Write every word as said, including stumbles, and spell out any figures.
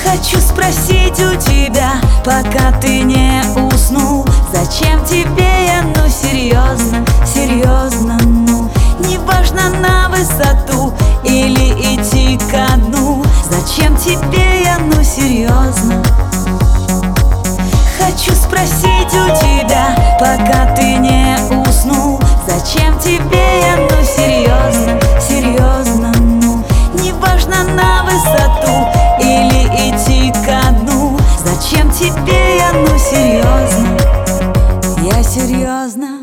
Хочу спросить у тебя, пока ты не уснул, зачем тебе я, ну серьезно, серьезно, ну не важно на высоту или идти ко дну. Зачем тебе я, ну серьезно. Хочу спросить у тебя, пока ты не уснул, зачем тебе я, ну серьезно, серьезно, ну не важно на высоту или идти ко дну. Зачем тебе я, ну серьезно, я серьезно.